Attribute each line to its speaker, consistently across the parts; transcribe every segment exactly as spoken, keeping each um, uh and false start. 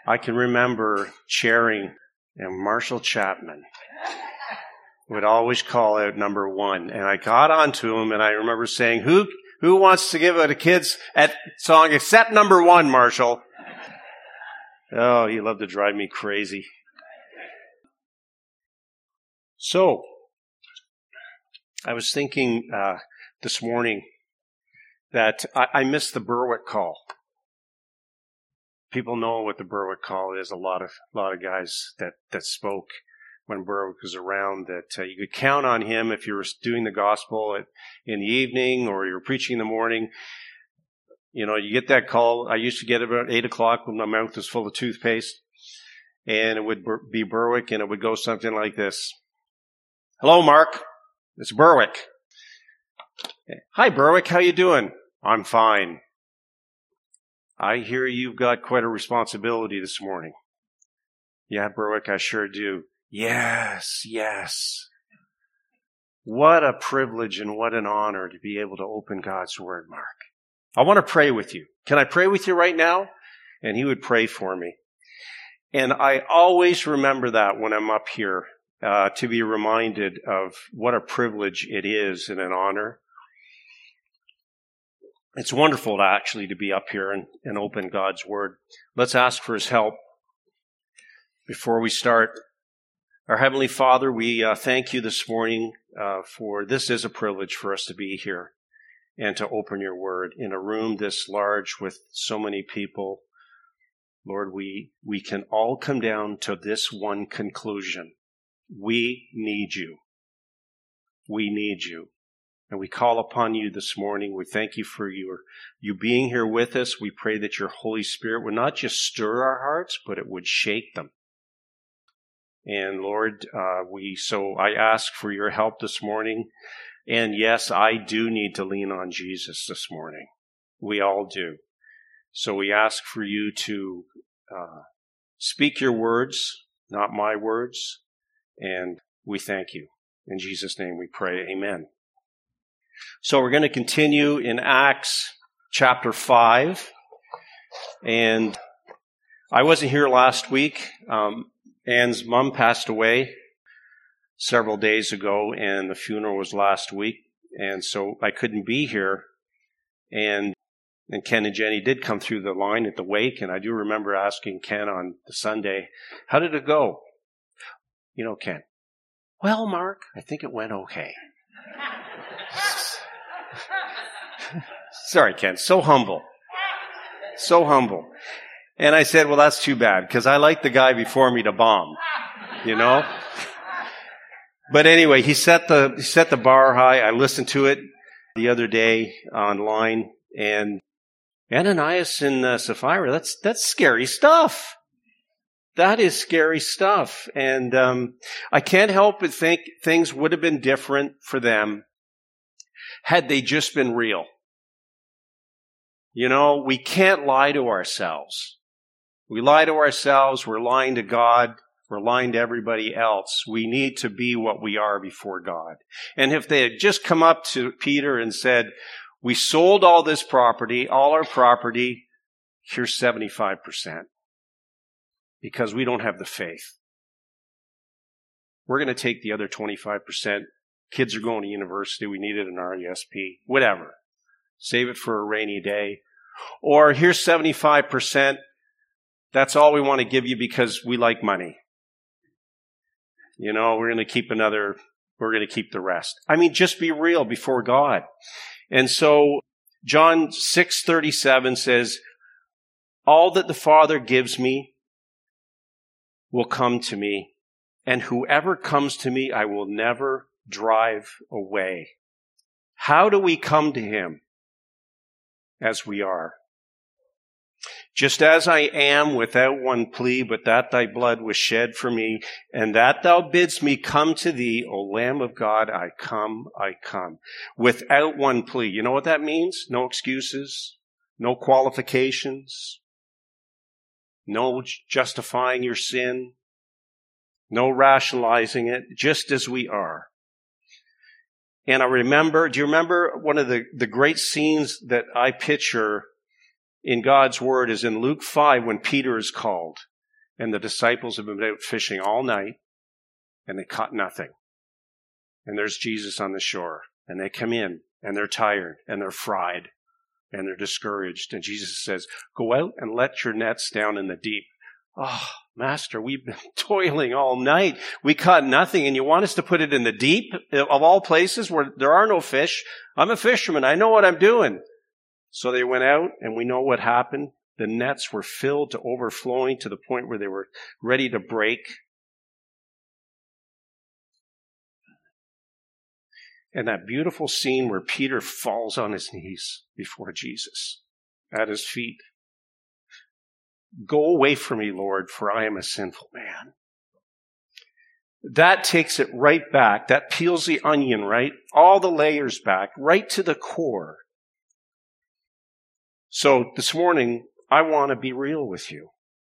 Speaker 1: I can remember chairing, and Marshall Chapman would always call out number one. And I got onto him, and I remember saying, who who wants to give out a kid's at song except number one, Marshall? Oh, he loved to drive me crazy. So, I was thinking uh, this morning that I, I missed the Berwick call. People know what the Berwick call is. A lot of a lot of guys that, that spoke when Berwick was around, that uh, you could count on him if you were doing the gospel at, in the evening or you were preaching in the morning. You know, you get that call. I used to get it about eight o'clock when my mouth was full of toothpaste, and it would be Berwick, and it would go something like this. Hello, Mark. It's Berwick. Hi, Berwick. How you doing? I'm fine. I hear you've got quite a responsibility this morning. Yeah, Berwick, I sure do. Yes, yes. What a privilege and what an honor to be able to open God's Word, Mark. I want to pray with you. Can I pray with you right now? And he would pray for me. And I always remember that when I'm up here. Uh, to be reminded of what a privilege it is and an honor. It's wonderful to actually to be up here and, and open God's Word. Let's ask for his help before we start. Our Heavenly Father, we uh, thank you this morning uh, for this is a privilege for us to be here and to open your Word in a room this large with so many people. Lord, we, we can all come down to this one conclusion. We need you. We need you. And we call upon you this morning. We thank you for your, you being here with us. We pray that your Holy Spirit would not just stir our hearts, but it would shake them. And Lord, uh, we, so I ask for your help this morning. And yes, I do need to lean on Jesus this morning. We all do. So we ask for you to uh, speak your words, not my words. And we thank you. In Jesus' name we pray. Amen. So we're going to continue in Acts chapter five. And I wasn't here last week. Um, Anne's mom passed away several days ago, and the funeral was last week. And so I couldn't be here. And and Ken and Jenny did come through the line at the wake. And I do remember asking Ken on the Sunday, how did it go? You know, Ken. Well, Mark, I think it went okay. Sorry, Ken. So humble. So humble. And I said, well, that's too bad, because I like the guy before me to bomb, you know? But anyway, he set the, he set the bar high. I listened to it the other day online, and Ananias and uh, Sapphira, that's, that's scary stuff. That is scary stuff. And um, I can't help but think things would have been different for them had they just been real. You know, we can't lie to ourselves. We lie to ourselves. We're lying to God. We're lying to everybody else. We need to be what we are before God. And if they had just come up to Peter and said, we sold all this property, all our property, here's seventy-five percent. Because we don't have the faith. We're going to take the other twenty-five percent. Kids are going to university. We needed an R E S P. Whatever. Save it for a rainy day. Or here's seventy-five percent. That's all we want to give you because we like money. You know, we're going to keep another, we're going to keep the rest. I mean, just be real before God. And so John six thirty-seven says, all that the Father gives me will come to me, and whoever comes to me, I will never drive away. How do we come to him? As we are. Just as I am without one plea, but that thy blood was shed for me, and that thou bidst me come to thee, O Lamb of God, I come, I come. Without one plea. You know what that means? No excuses, no qualifications, no justifying your sin, no rationalizing it, just as we are. And I remember, do you remember one of the, the great scenes that I picture in God's Word is in Luke five when Peter is called. And the disciples have been out fishing all night, and they caught nothing. And there's Jesus on the shore, and they come in, and they're tired, and they're fried, and they're discouraged. And Jesus says, go out and let your nets down in the deep. Oh, Master, we've been toiling all night. We caught nothing, and you want us to put it in the deep of all places where there are no fish? I'm a fisherman. I know what I'm doing. So they went out, and we know what happened. The nets were filled to overflowing to the point where they were ready to break. And that beautiful scene where Peter falls on his knees before Jesus at his feet. Go away from me, Lord, for I am a sinful man. That takes it right back. That peels the onion, right? All the layers back, right to the core. So this morning, I want to be real with you.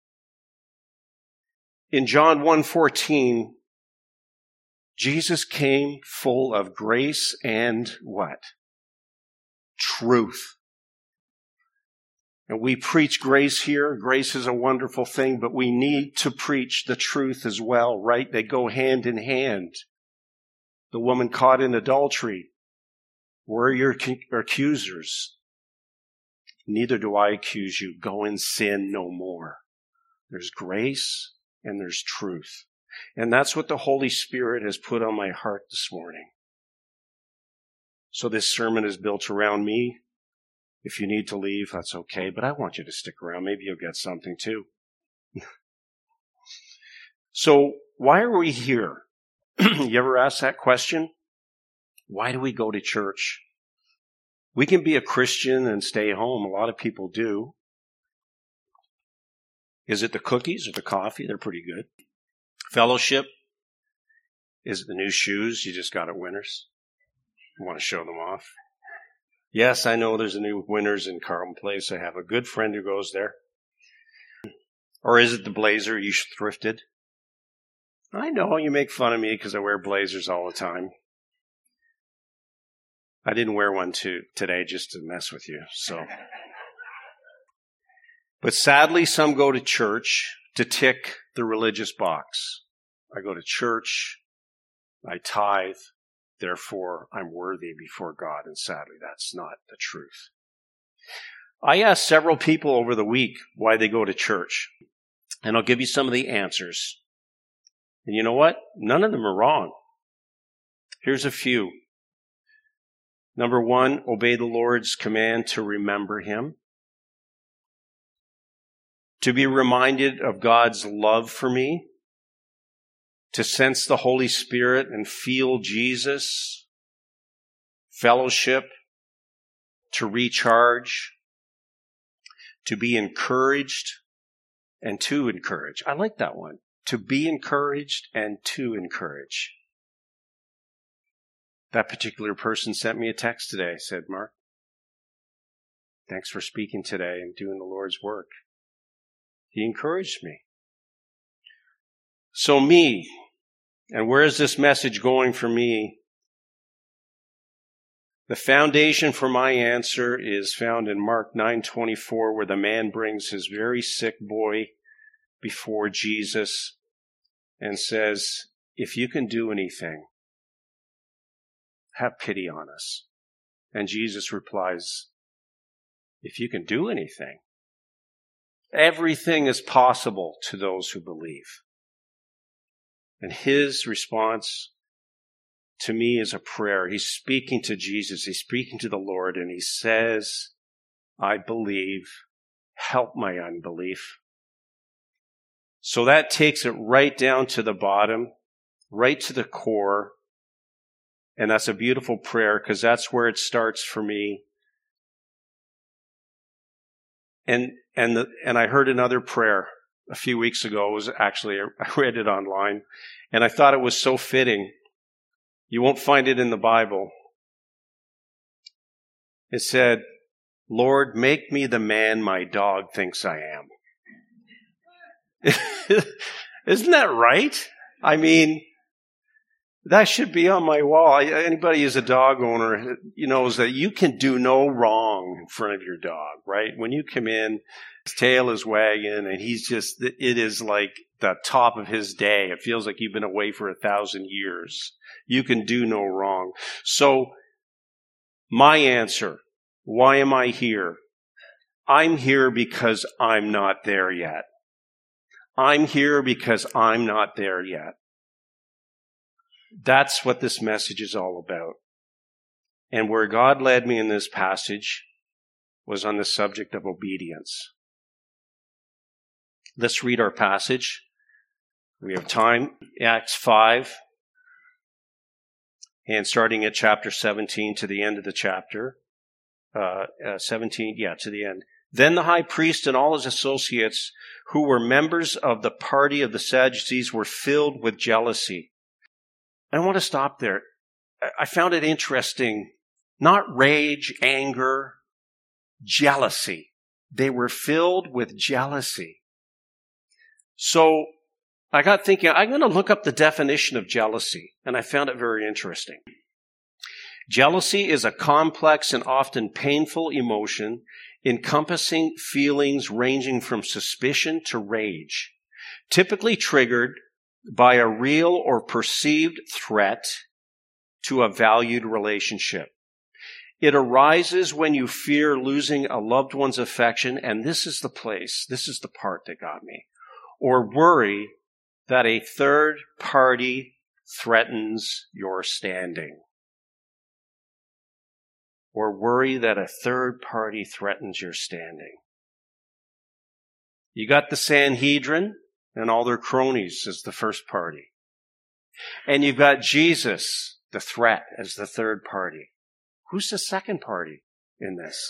Speaker 1: In John one fourteen, Jesus came full of grace and what? Truth. And we preach grace here. Grace is a wonderful thing, but we need to preach the truth as well, right? They go hand in hand. The woman caught in adultery. Where are your accusers? Neither do I accuse you. Go and sin no more. There's grace and there's truth. And that's what the Holy Spirit has put on my heart this morning. So this sermon is built around me. If you need to leave, that's okay, but I want you to stick around. Maybe you'll get something too. So why are we here? You ever ask that question? Why do we go to church? We can be a Christian and stay home. A lot of people do. Is it the cookies or the coffee? They're pretty good. Fellowship? Is it the new shoes you just got at Winners? You want to show them off? Yes, I know there's a new Winners in Carlton Place. I have a good friend who goes there. Or is it the blazer you thrifted? I know you make fun of me because I wear blazers all the time. I didn't wear one too, today just to mess with you. So, but sadly, some go to church to tick the religious box. I go to church, I tithe, therefore I'm worthy before God. And sadly, that's not the truth. I asked several people over the week why they go to church, and I'll give you some of the answers. And you know what? None of them are wrong. Here's a few. Number one, obey the Lord's command to remember Him. To be reminded of God's love for me. To sense the Holy Spirit and feel Jesus. Fellowship. To recharge. To be encouraged and to encourage. I like that one. To be encouraged and to encourage. That particular person sent me a text today, said, Mark, thanks for speaking today and doing the Lord's work. He encouraged me. So me, and where is this message going for me? The foundation for my answer is found in Mark nine twenty-four, where the man brings his very sick boy before Jesus and says, if you can do anything, have pity on us. And Jesus replies, if you can do anything, everything is possible to those who believe. And his response to me is a prayer. He's speaking to Jesus. He's speaking to the Lord, and he says, I believe. Help my unbelief. So that takes it right down to the bottom, right to the core. And that's a beautiful prayer because that's where it starts for me. And and the, and I heard another prayer a few weeks ago. It was actually, I read it online, and I thought it was so fitting. You won't find it in the Bible. It said, Lord, make me the man my dog thinks I am. Isn't that right? I mean, That should be on my wall. Anybody who's a dog owner, you knows that you can do no wrong in front of your dog, right? When you come in, his tail is wagging and he's just, it is like the top of his day. It feels like you've been away for a thousand years. You can do no wrong. So my answer, why am I here? I'm here because I'm not there yet. I'm here because I'm not there yet. That's what this message is all about. And where God led me in this passage was on the subject of obedience. Let's read our passage. We have time. Acts five. And starting at chapter seventeen to the end of the chapter. Uh, uh, seventeen, yeah, to the end. Then the high priest and all his associates, who were members of the party of the Sadducees, were filled with jealousy. I want to stop there. I found it interesting. Not rage, anger, jealousy. They were filled with jealousy. So I got thinking, I'm going to look up the definition of jealousy, and I found it very interesting. Jealousy is a complex and often painful emotion encompassing feelings ranging from suspicion to rage, typically triggered by a real or perceived threat to a valued relationship. It arises when you fear losing a loved one's affection, and this is the place, this is the part that got me, or worry that a third party threatens your standing. Or worry that a third party threatens your standing. You got the Sanhedrin and all their cronies as the first party. And you've got Jesus, the threat, as the third party. Who's the second party in this?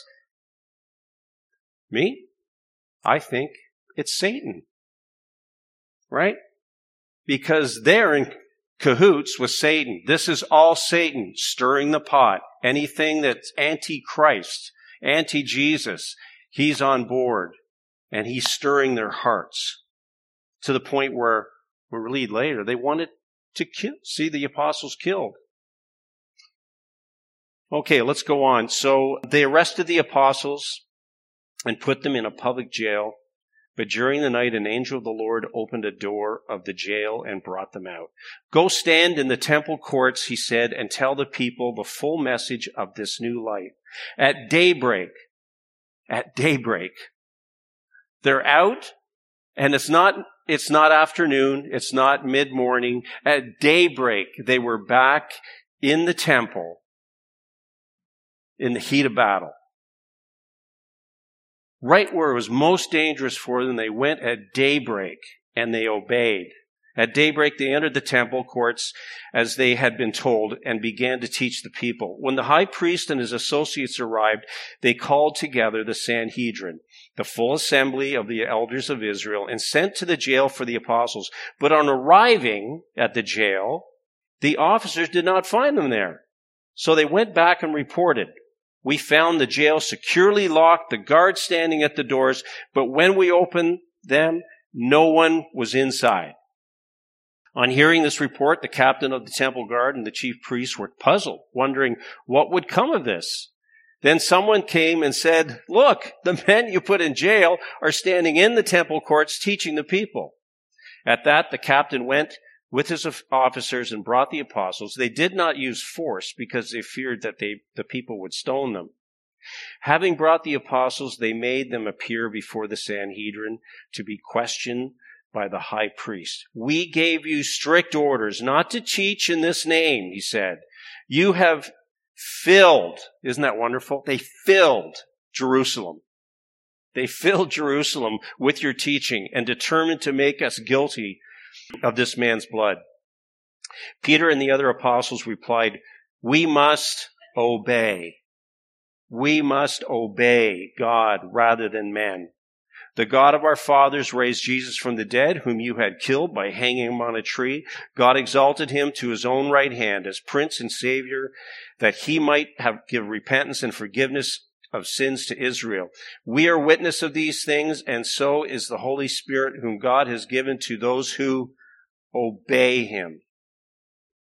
Speaker 1: Me? I think it's Satan. Right? Because they're in cahoots with Satan. This is all Satan stirring the pot. Anything that's anti-Christ, anti-Jesus, he's on board. And he's stirring their hearts. To the point where, we'll read later, they wanted to kill, see the apostles killed. Okay, let's go on. So they arrested the apostles and put them in a public jail. But during the night, an angel of the Lord opened a door of the jail and brought them out. Go stand in the temple courts, he said, and tell the people the full message of this new light. At daybreak, at daybreak, they're out, and it's not It's not afternoon. It's not mid-morning. At daybreak, they were back in the temple in the heat of battle. Right where it was most dangerous for them, they went at daybreak and they obeyed. At daybreak, they entered the temple courts as they had been told and began to teach the people. When the high priest and his associates arrived, they called together the Sanhedrin, the full assembly of the elders of Israel, and sent to the jail for the apostles. But on arriving at the jail, the officers did not find them there. So they went back and reported, "We found the jail securely locked, the guards standing at the doors, but when we opened them, no one was inside." On hearing this report, the captain of the temple guard and the chief priests were puzzled, wondering what would come of this. Then someone came and said, "Look, the men you put in jail are standing in the temple courts teaching the people." At that, the captain went with his officers and brought the apostles. They did not use force because they feared that they, the people would stone them. Having brought the apostles, they made them appear before the Sanhedrin to be questioned by the high priest. "We gave you strict orders not to teach in this name," he said. "You have filled," isn't that wonderful? They filled Jerusalem. They filled Jerusalem with your teaching and determined to make us guilty of this man's blood. Peter and the other apostles replied, "We must obey. We must obey God rather than men. The God of our fathers raised Jesus from the dead, whom you had killed by hanging him on a tree. God exalted him to his own right hand as Prince and Savior, that he might have give repentance and forgiveness of sins to Israel. We are witness of these things, and so is the Holy Spirit, whom God has given to those who obey him."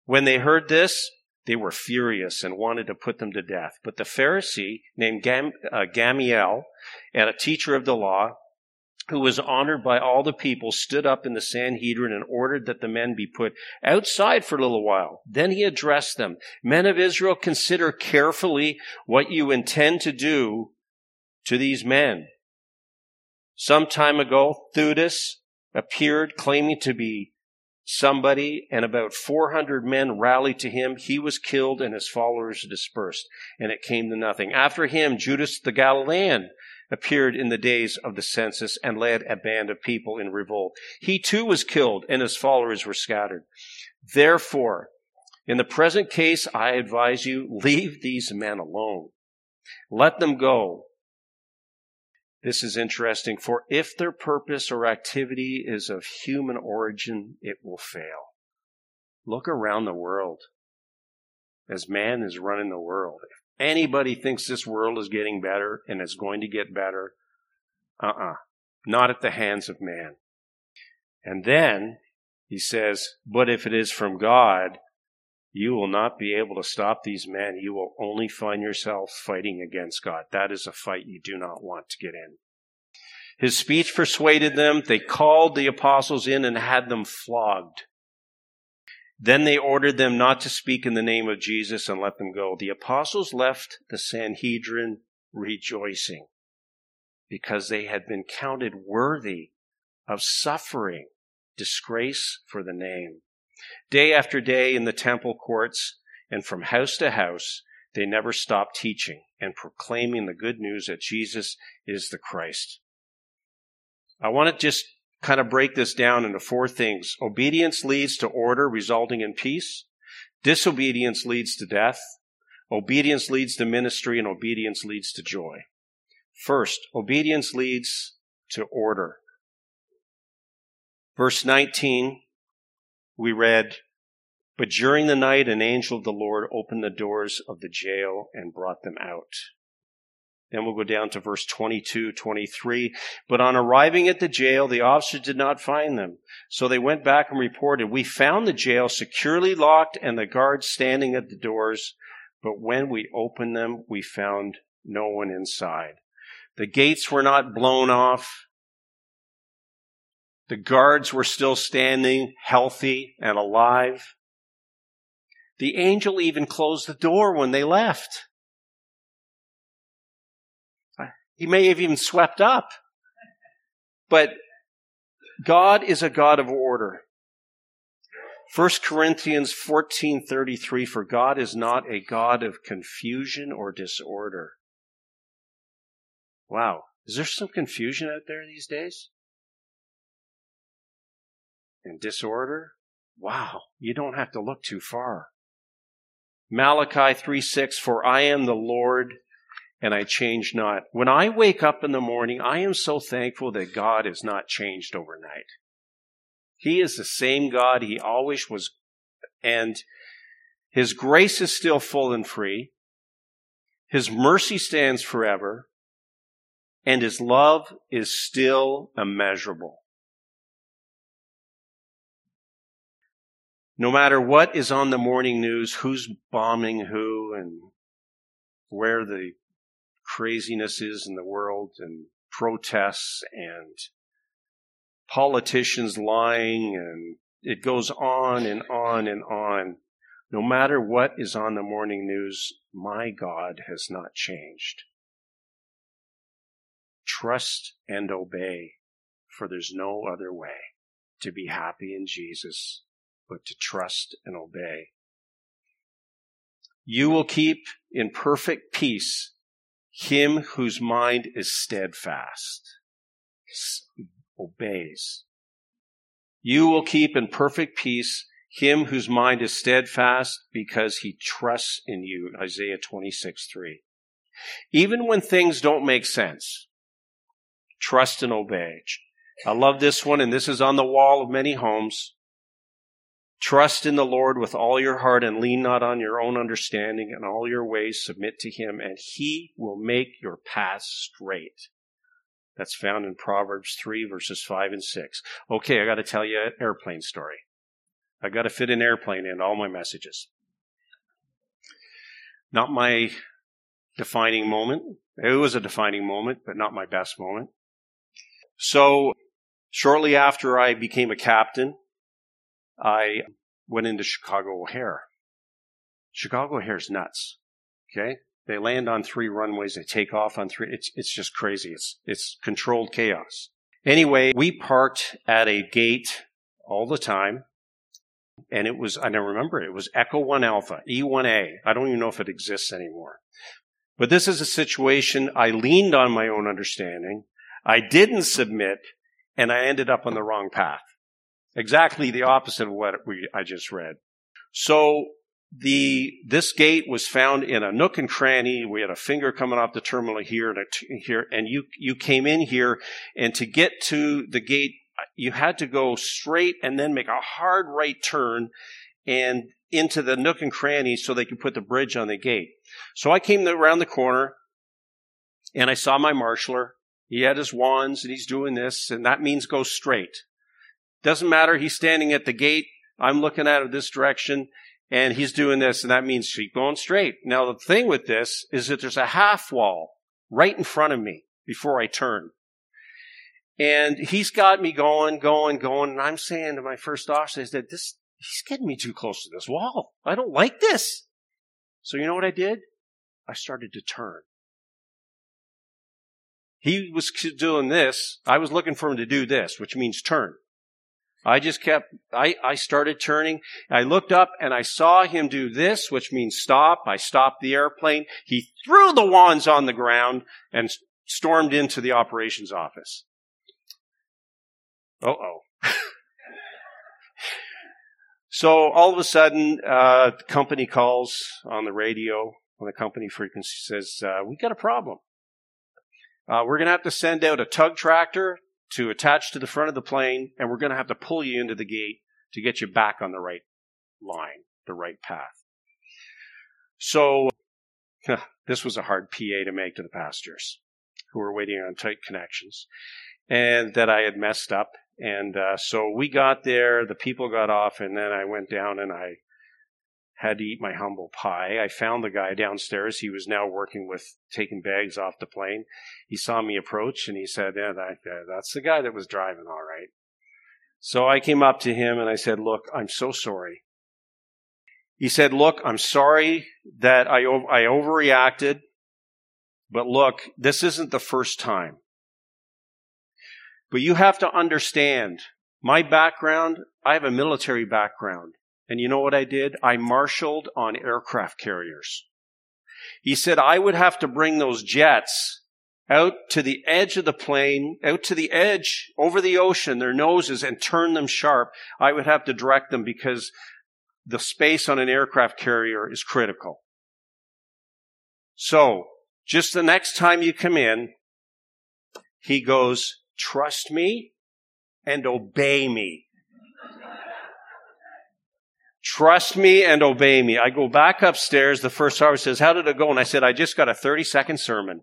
Speaker 1: When they heard this, they were furious and wanted to put them to death. But the Pharisee named Gam, uh, Gamaliel, and a teacher of the law, who was honored by all the people, stood up in the Sanhedrin and ordered that the men be put outside for a little while. Then he addressed them, "Men of Israel, consider carefully what you intend to do to these men. Some time ago, Theudas appeared claiming to be somebody, and about four hundred men rallied to him. He was killed and his followers dispersed, and it came to nothing. After him, Judas the Galilean appeared in the days of the census and led a band of people in revolt. He too was killed and his followers were scattered. Therefore, in the present case, I advise you, leave these men alone. Let them go." This is interesting. "For if their purpose or activity is of human origin, it will fail." Look around the world as man is running the world. If anybody thinks this world is getting better and is going to get better, uh-uh, not at the hands of man. And then he says, "But if it is from God, you will not be able to stop these men. You will only find yourself fighting against God." That is a fight you do not want to get in. His speech persuaded them. They called the apostles in and had them flogged. Then they ordered them not to speak in the name of Jesus and let them go. The apostles left the Sanhedrin rejoicing because they had been counted worthy of suffering disgrace for the name. Day after day in the temple courts and from house to house, they never stopped teaching and proclaiming the good news that Jesus is the Christ. I want to just kind of break this down into four things. Obedience leads to order, resulting in peace. Disobedience leads to death. Obedience leads to ministry, and obedience leads to joy. First, obedience leads to order. Verse nineteen, we read, "But during the night an angel of the Lord opened the doors of the jail and brought them out." Then we'll go down to verse twenty-two, twenty-three. "But on arriving at the jail, the officers did not find them. So they went back and reported, 'We found the jail securely locked and the guards standing at the doors. But when we opened them, we found no one inside.'" The gates were not blown off. The guards were still standing, healthy and alive. The angel even closed the door when they left. He may have even swept up. But God is a God of order. First Corinthians fourteen thirty-three, "For God is not a God of confusion or disorder." Wow. Is there some confusion out there these days? And disorder? Wow. You don't have to look too far. Malachi three six, "For I am the Lord, and I change not." When I wake up in the morning, I am so thankful that God has not changed overnight. He is the same God he always was, and his grace is still full and free. His mercy stands forever, and his love is still immeasurable. No matter what is on the morning news, who's bombing who and where the craziness is in the world and protests and politicians lying, and it goes on and on and on. No matter what is on the morning news, my God has not changed. Trust and obey, for there's no other way to be happy in Jesus but to trust and obey. You will keep in perfect peace him whose mind is steadfast, obeys. You will keep in perfect peace him whose mind is steadfast because he trusts in you, Isaiah twenty-six three. Even when things don't make sense, trust and obey. I love this one, and this is on the wall of many homes. "Trust in the Lord with all your heart and lean not on your own understanding. In all your ways submit to him, and he will make your paths straight." That's found in Proverbs three, verses five and six. Okay, I got to tell you an airplane story. I got to fit an airplane in all my messages. Not my defining moment. It was a defining moment, but not my best moment. So shortly after I became a captain, I went into Chicago O'Hare. Chicago O'Hare's nuts. Okay? They land on three runways. They take off on three. It's, it's just crazy. It's, it's controlled chaos. Anyway, we parked at a gate all the time. And it was, and I remember it was Echo one Alpha, E one A. I don't even know if it exists anymore. But this is a situation I leaned on my own understanding. I didn't submit, and I ended up on the wrong path. Exactly the opposite of what we, I just read. So the this gate was found in a nook and cranny. We had a finger coming off the terminal here and a t- here, and you you came in here, and to get to the gate, you had to go straight and then make a hard right turn and into the nook and cranny so they could put the bridge on the gate. So I came around the corner, and I saw my marshaller. He had his wands, and he's doing this, and that means go straight. Doesn't matter. He's standing at the gate. I'm looking at it this direction, and he's doing this, and that means keep going straight. Now, the thing with this is that there's a half wall right in front of me before I turn. And he's got me going, going, going, and I'm saying to my first officer, I said, this, he's getting me too close to this wall. I don't like this. So you know what I did? I started to turn. He was doing this. I was looking for him to do this, which means turn. I just kept, I, I started turning. I looked up and I saw him do this, which means stop. I stopped the airplane. He threw the wands on the ground and stormed into the operations office. Uh-oh. So all of a sudden, uh, the company calls on the radio, on the company frequency, says, uh, we got a problem. Uh, we're going to have to send out a tug tractor to attach to the front of the plane, and we're going to have to pull you into the gate to get you back on the right line, the right path. So this was a hard P A to make to the passengers who were waiting on tight connections, and that I had messed up. And uh, so we got there, the people got off, and then I went down and I had to eat my humble pie. I found the guy downstairs. He was now working with taking bags off the plane. He saw me approach, and he said, yeah, that, that's the guy that was driving, all right. So I came up to him, and I said, look, I'm so sorry. He said, look, I'm sorry that I, I overreacted, but look, this isn't the first time. But you have to understand, my background, I have a military background. And you know what I did? I marshaled on aircraft carriers. He said I would have to bring those jets out to the edge of the plane, out to the edge, over the ocean, their noses, and turn them sharp. I would have to direct them because the space on an aircraft carrier is critical. So, just the next time you come in, he goes, trust me and obey me. Trust me and obey me. I go back upstairs. The first officer says, how did it go? And I said, I just got a thirty-second sermon.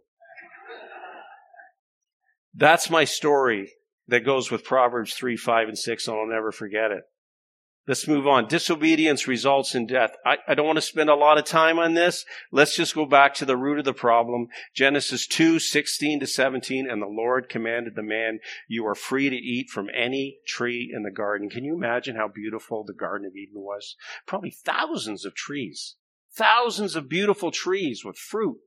Speaker 1: That's my story that goes with Proverbs three, five, and six, and I'll never forget it. Let's move on. Disobedience results in death. I, I don't want to spend a lot of time on this. Let's just go back to the root of the problem. Genesis two, sixteen to seventeen, and the Lord commanded the man, you are free to eat from any tree in the garden. Can you imagine how beautiful the Garden of Eden was? Probably thousands of trees. Thousands of beautiful trees with fruit.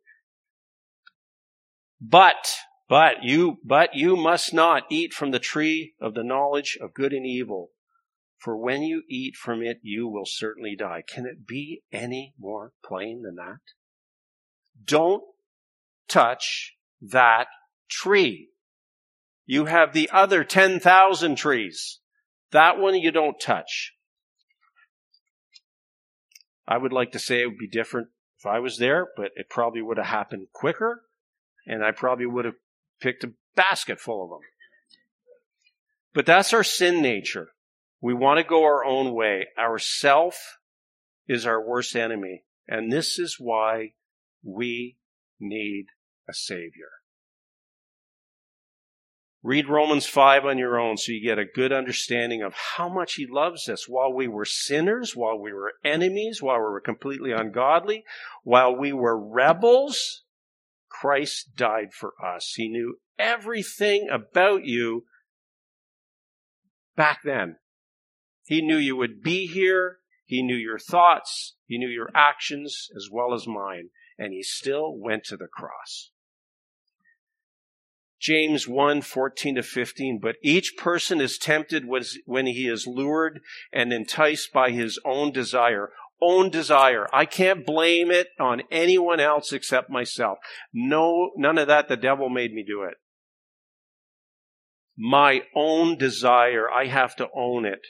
Speaker 1: But, but you, but you must not eat from the tree of the knowledge of good and evil. For when you eat from it, you will certainly die. Can it be any more plain than that? Don't touch that tree. You have the other ten thousand trees. That one you don't touch. I would like to say it would be different if I was there, but it probably would have happened quicker, and I probably would have picked a basket full of them. But that's our sin nature. We want to go our own way. Our self is our worst enemy. And this is why we need a Savior. Read Romans five on your own so you get a good understanding of how much he loves us. While we were sinners, while we were enemies, while we were completely ungodly, while we were rebels, Christ died for us. He knew everything about you back then. He knew you would be here. He knew your thoughts. He knew your actions as well as mine. And he still went to the cross. James one, fourteen to fifteen, but each person is tempted when he is lured and enticed by his own desire. Own desire. I can't blame it on anyone else except myself. No, none of that. The devil made me do it. My own desire. I have to own it.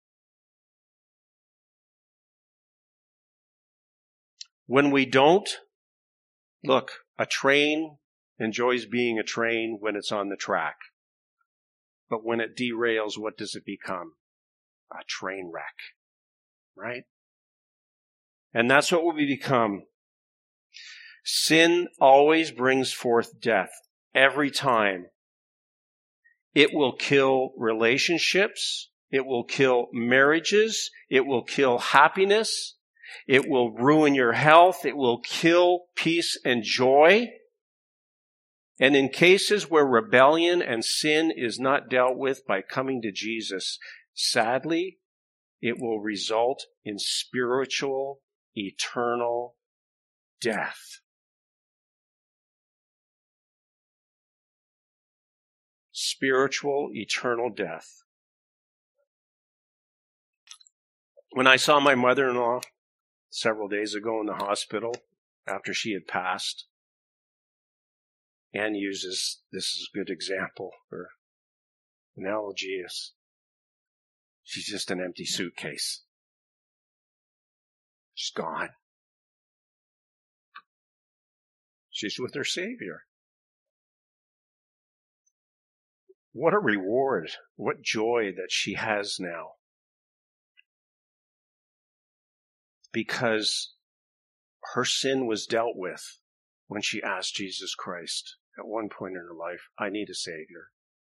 Speaker 1: When we don't, look, a train enjoys being a train when it's on the track. But when it derails, what does it become? A train wreck. Right? And that's what we become. Sin always brings forth death. Every time. It will kill relationships. It will kill marriages. It will kill happiness. It will ruin your health. It will kill peace and joy. And in cases where rebellion and sin is not dealt with by coming to Jesus, sadly, it will result in spiritual, eternal death. Spiritual, eternal death. When I saw my mother-in-law several days ago in the hospital after she had passed, Anne uses this as a good example. Her analogy is she's just an empty suitcase. She's gone. She's with her Savior. What a reward. What joy that she has now. Because her sin was dealt with when she asked Jesus Christ at one point in her life, I need a Savior.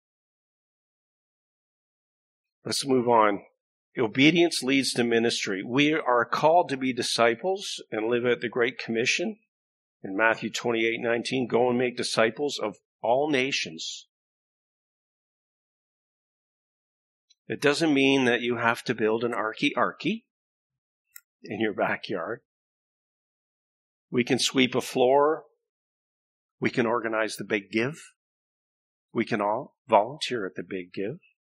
Speaker 1: Let's move on. Obedience leads to ministry. We are called to be disciples and live out the Great Commission. In Matthew twenty-eight nineteen, go and make disciples of all nations. It doesn't mean that you have to build an arky-arky in your backyard. We can sweep a floor. We can organize the Big Give. We can all volunteer at the Big Give.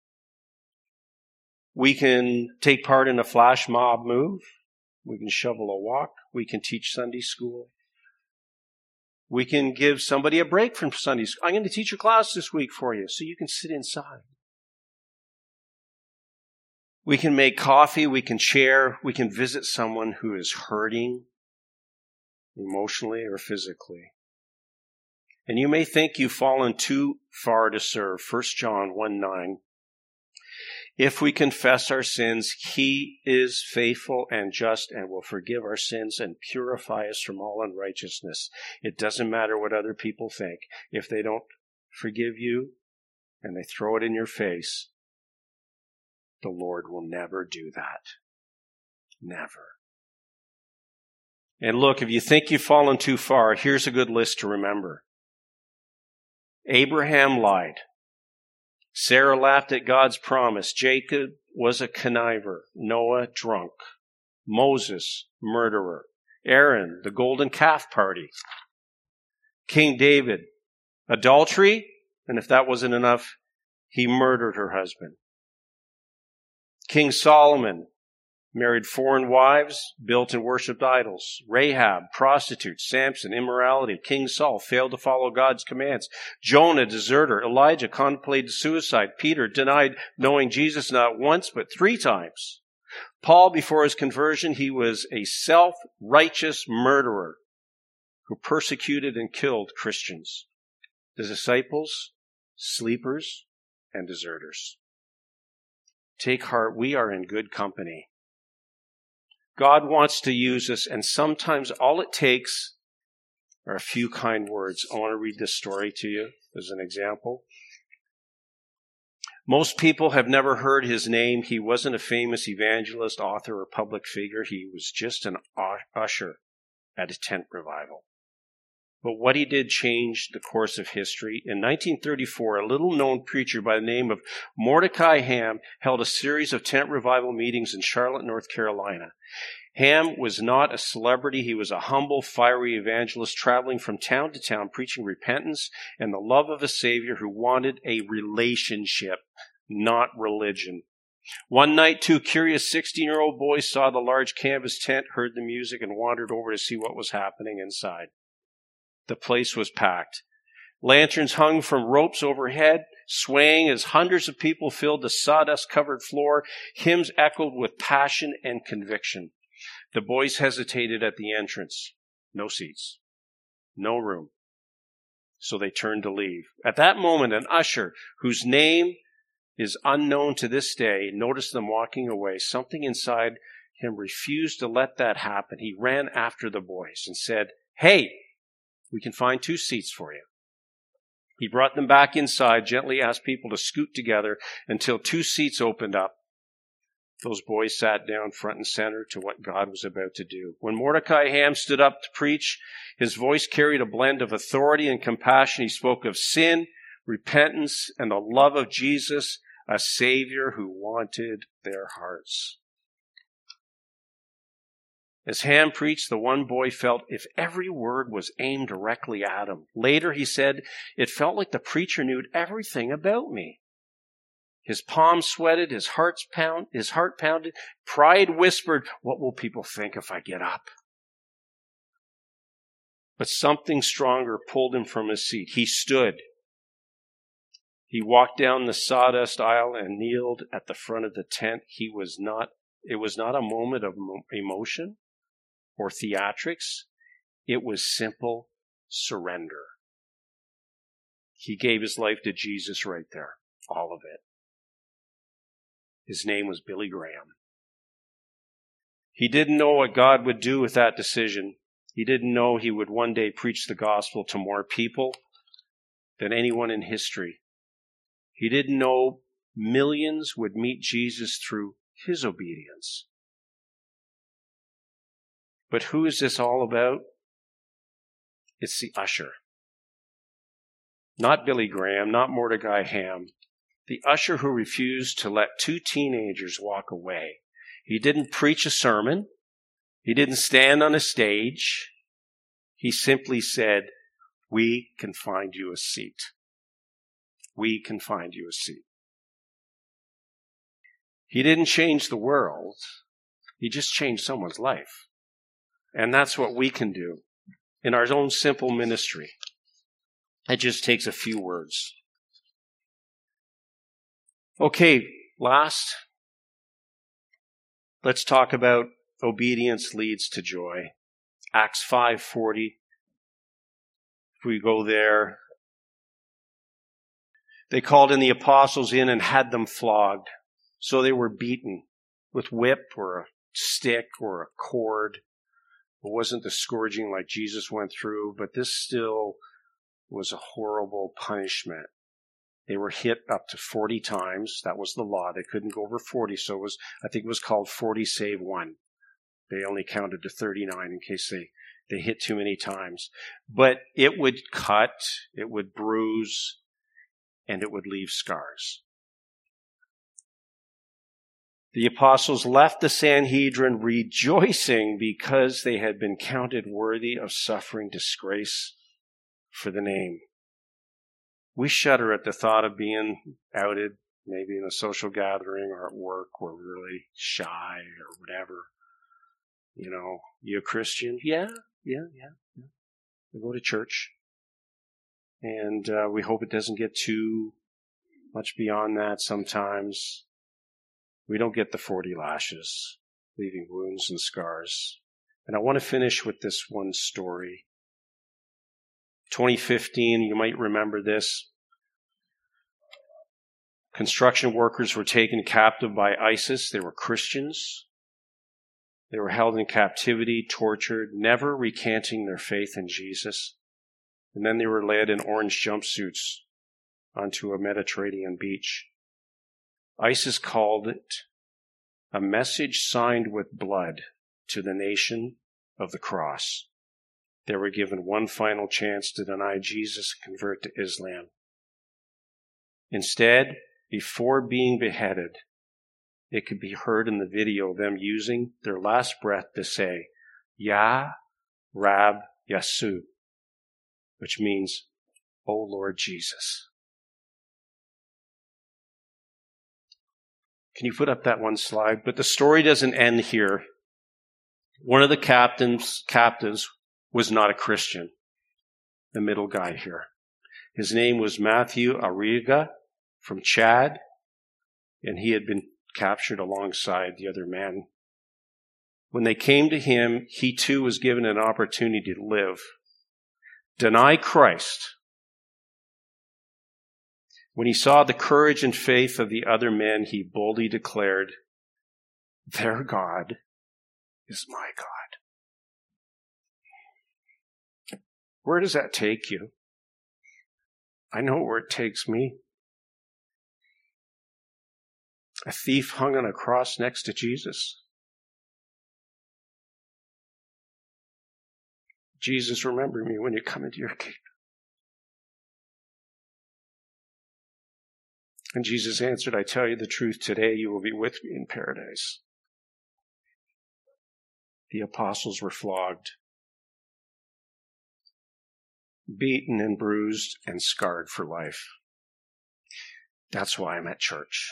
Speaker 1: We can take part in a flash mob move. We can shovel a walk. We can teach Sunday school. We can give somebody a break from Sunday school. I'm going to teach a class this week for you so you can sit inside. We can make coffee. We can share. We can visit someone who is hurting emotionally or physically. And you may think you've fallen too far to serve. First John one nine. If we confess our sins, he is faithful and just and will forgive our sins and purify us from all unrighteousness. It doesn't matter what other people think. If they don't forgive you and they throw it in your face, the Lord will never do that. Never. And look, if you think you've fallen too far, here's a good list to remember. Abraham lied. Sarah laughed at God's promise. Jacob was a conniver. Noah, drunk. Moses, murderer. Aaron, the golden calf party. King David, adultery. And if that wasn't enough, he murdered her husband. King Solomon married foreign wives, built and worshipped idols. Rahab, prostitute. Samson, immorality. King Saul failed to follow God's commands. Jonah, deserter. Elijah contemplated suicide. Peter denied knowing Jesus not once, but three times. Paul, before his conversion, he was a self-righteous murderer who persecuted and killed Christians. The disciples, sleepers, and deserters. Take heart, we are in good company. God wants to use us, and sometimes all it takes are a few kind words. I want to read this story to you as an example. Most people have never heard his name. He wasn't a famous evangelist, author, or public figure. He was just an usher at a tent revival. But what he did changed the course of history. In nineteen thirty-four, a little-known preacher by the name of Mordecai Ham held a series of tent revival meetings in Charlotte, North Carolina. Ham was not a celebrity. He was a humble, fiery evangelist traveling from town to town, preaching repentance and the love of a Savior who wanted a relationship, not religion. One night, two curious sixteen-year-old boys saw the large canvas tent, heard the music, and wandered over to see what was happening inside. The place was packed. Lanterns hung from ropes overhead, swaying as hundreds of people filled the sawdust-covered floor. Hymns echoed with passion and conviction. The boys hesitated at the entrance. No seats. No room. So they turned to leave. At that moment, an usher, whose name is unknown to this day, noticed them walking away. Something inside him refused to let that happen. He ran after the boys and said, "Hey, we can find two seats for you." He brought them back inside, gently asked people to scoot together until two seats opened up. Those boys sat down front and center to what God was about to do. When Mordecai Ham stood up to preach, his voice carried a blend of authority and compassion. He spoke of sin, repentance, and the love of Jesus, a Savior who wanted their hearts. As Ham preached, the one boy felt if every word was aimed directly at him. Later, he said, "It felt like the preacher knew everything about me." His palms sweated, his heart's pound, his heart pounded. Pride whispered, "What will people think if I get up?" But something stronger pulled him from his seat. He stood. He walked down the sawdust aisle and kneeled at the front of the tent. He was not, it was not a moment of emotion or theatrics. It was simple surrender. He gave his life to Jesus right there, all of it. His name was Billy Graham. He didn't know what God would do with that decision. He didn't know he would one day preach the gospel to more people than anyone in history. He didn't know millions would meet Jesus through his obedience. But who is this all about? It's the usher. Not Billy Graham, not Mordecai Ham. The usher who refused to let two teenagers walk away. He didn't preach a sermon. He didn't stand on a stage. He simply said, "We can find you a seat. We can find you a seat." He didn't change the world. He just changed someone's life. And that's what we can do in our own simple ministry. It just takes a few words. Okay, last, let's talk about obedience leads to joy. Acts five forty. If we go there, they called in the apostles in and had them flogged. So they were beaten with whip or a stick or a cord. It wasn't the scourging like Jesus went through, but this still was a horrible punishment. They were hit up to forty times. That was the law. They couldn't go over forty, so it was, I think it was called forty save one. They only counted to thirty-nine in case they, they hit too many times. But it would cut, it would bruise, and it would leave scars. The apostles left the Sanhedrin rejoicing because they had been counted worthy of suffering disgrace for the name. We shudder at the thought of being outed, maybe in a social gathering or at work. We're really shy or whatever. You know, you a Christian? Yeah, yeah, yeah. yeah. We go to church. And uh, we hope it doesn't get too much beyond that sometimes. We don't get the forty lashes, leaving wounds and scars. And I want to finish with this one story. twenty fifteen, you might remember this. Construction workers were taken captive by ISIS. They were Christians. They were held in captivity, tortured, never recanting their faith in Jesus. And then they were led in orange jumpsuits onto a Mediterranean beach. ISIS called it a message signed with blood to the nation of the cross. They were given one final chance to deny Jesus and convert to Islam. Instead, before being beheaded, it could be heard in the video of them using their last breath to say, Ya Rab Yasu, which means, O Lord Jesus. Can you put up that one slide? But the story doesn't end here. One of the captains, captives was not a Christian, the middle guy here. His name was Matthew Arriga from Chad, and he had been captured alongside the other man. When they came to him, he too was given an opportunity to live. Deny Christ. When he saw the courage and faith of the other men, he boldly declared, their God is my God. Where does that take you? I know where it takes me. A thief hung on a cross next to Jesus. Jesus, remember me when you come into your kingdom. And Jesus answered, I tell you the truth, today you will be with me in paradise. The apostles were flogged, beaten and bruised and scarred for life. That's why I'm at church.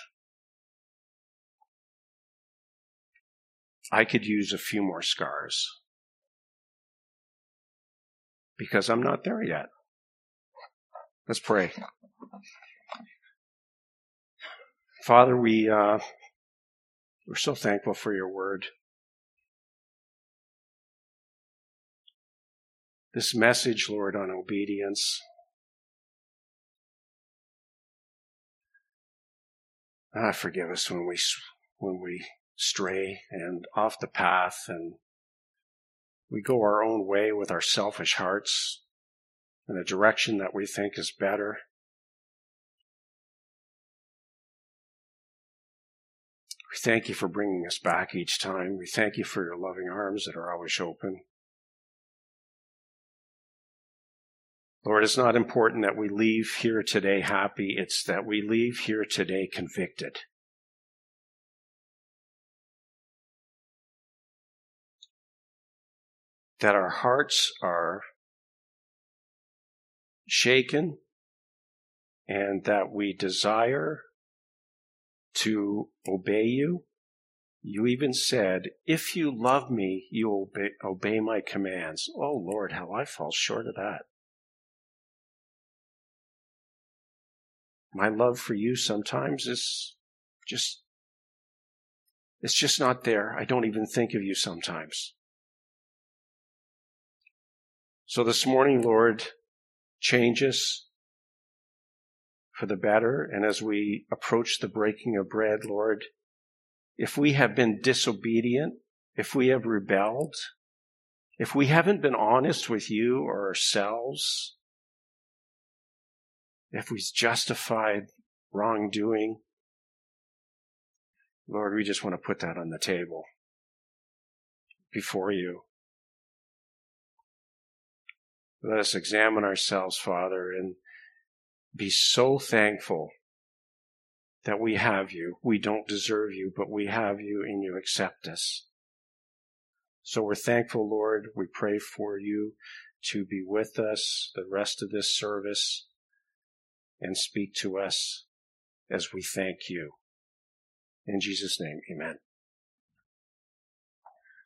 Speaker 1: I could use a few more scars because I'm not there yet. Let's pray. Father, we, uh, we're so thankful for your word. This message, Lord, on obedience. Ah, forgive us when we, when we stray and off the path and we go our own way with our selfish hearts in a direction that we think is better. We thank you for bringing us back each time. We thank you for your loving arms that are always open. Lord, it's not important that we leave here today happy. It's that we leave here today convicted. That our hearts are shaken and that we desire to obey you. You even said, if you love me, you obey, obey my commands. Oh Lord, how I fall short of that. My love for you sometimes is just, it's just not there. I don't even think of you sometimes. So this morning, Lord, change us for the better. And as we approach the breaking of bread, Lord, if we have been disobedient, if we have rebelled, if we haven't been honest with you or ourselves, if we've justified wrongdoing, Lord, we just want to put that on the table before you. Let us examine ourselves, Father, and be so thankful that we have you. We don't deserve you, but we have you and you accept us. So we're thankful, Lord. We pray for you to be with us the rest of this service and speak to us as we thank you. In Jesus' name, amen.